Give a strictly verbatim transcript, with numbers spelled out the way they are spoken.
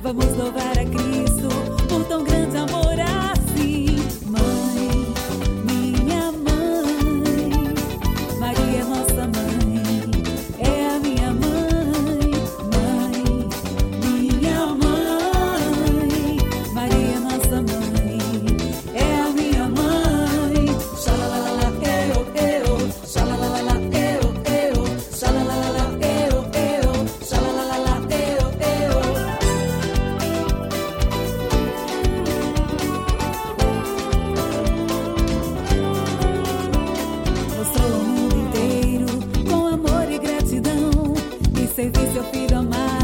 Vamos louvar a Cristo por tão grande amor assim. Mãe, minha mãe, Maria é nossa mãe, é a minha mãe. Mãe, minha mãe, Maria é nossa mãe, é a minha mãe. Xalalala, eu, eu, xalalala, eu, eu, xalalala, eu, eu, xalalala, eu, eu. Mostrou ao mundo inteiro com amor e gratidão e servir seu filho amado.